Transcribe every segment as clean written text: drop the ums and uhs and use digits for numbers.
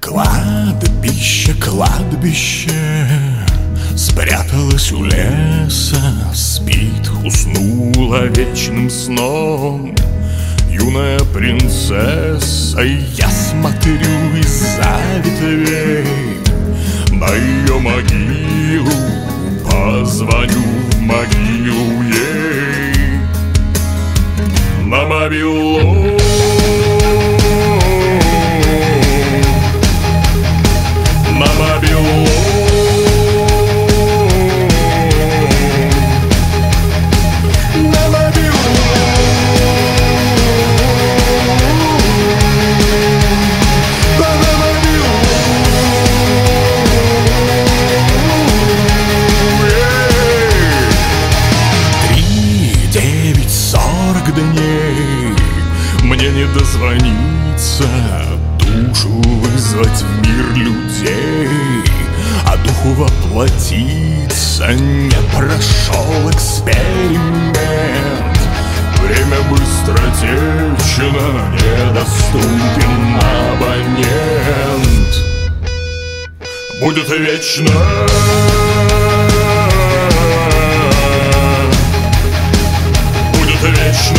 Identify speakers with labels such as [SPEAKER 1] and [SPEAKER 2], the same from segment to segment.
[SPEAKER 1] Кладбище, кладбище спряталась у леса, спит, уснула вечным сном юная принцесса. Я смотрю из-за ветвей на ее могилу, позвоню в могилу ей на мобилу. На мобилу. На мобилу. Да, на мобилу. 3, 9, 40 дней мне не дозвониться, душу вызвать в мир людей, а духу воплотиться. Не прошел эксперимент, время быстротечно, недоступен абонент. Будет вечно. Будет вечно.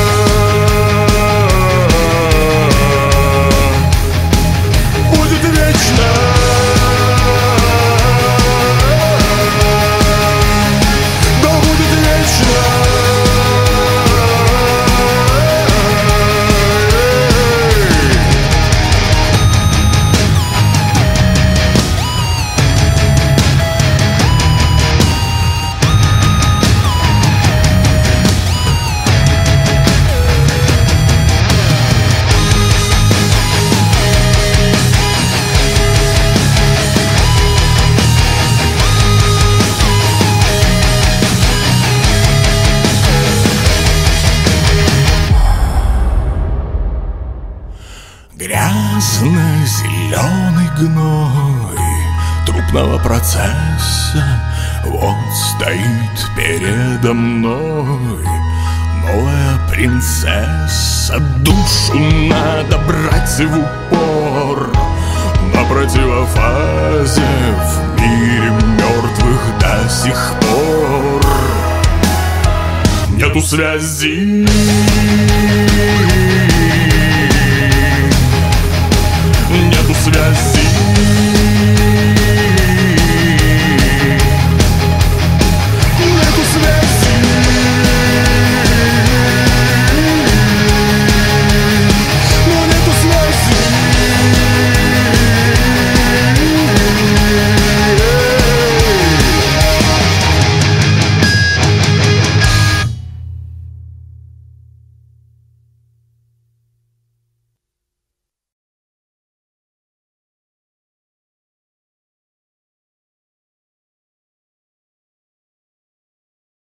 [SPEAKER 1] Грязно-зеленый гной трупного процесса вот стоит передо мной новая принцесса. Душу надо брать в упор на противофазе, в мире мертвых до сих пор нету связи.